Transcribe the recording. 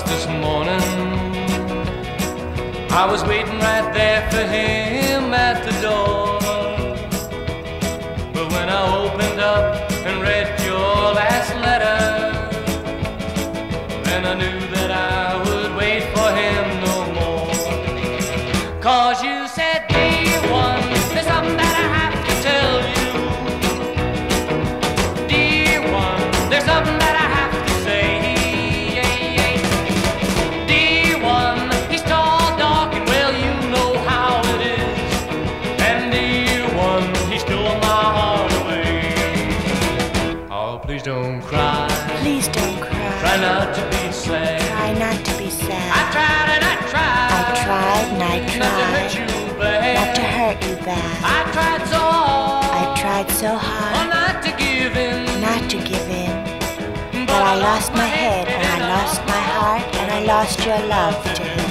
this morning. I was waiting right there for him at the door. But when I opened up and read your last letter, then I knew that I would wait for him no more. 'Cause you said, dear one, there's something that I have to tell you. Dear one, there's something that I have to say. Dear one, he's tall, dark, and well, you know how it is. And dear one, he stole my heart away. Oh, please don't cry. Please don't cry. Try not to be sad. Try not to be sad. I tried and I tried. I tried and I Not to tried hurt you bad. not to hurt you bad. I tried so hard. I tried so Oh, hard not to give in. not to give in. But I lost my head and I lost my heart and I lost your love to him.